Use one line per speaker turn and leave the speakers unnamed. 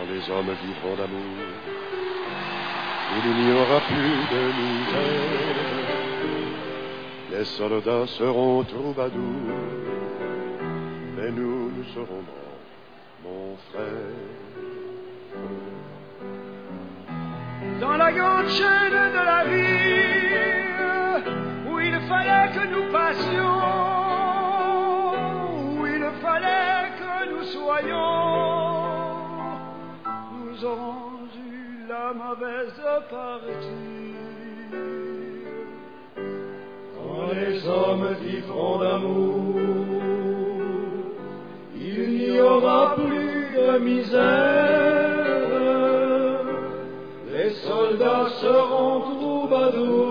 les hommes vivront d'amour, il n'y aura plus de misère. Les soldats seront troubadours, mais nous, nous serons morts, mon frère.
Dans la grande chaîne de la vie, où il fallait que nous passions, où il fallait que nous soyons, nous aurons eu la mauvaise partie.
Quand les hommes vivront d'amour, il n'y aura plus de misère. Les soldats seront troubadours,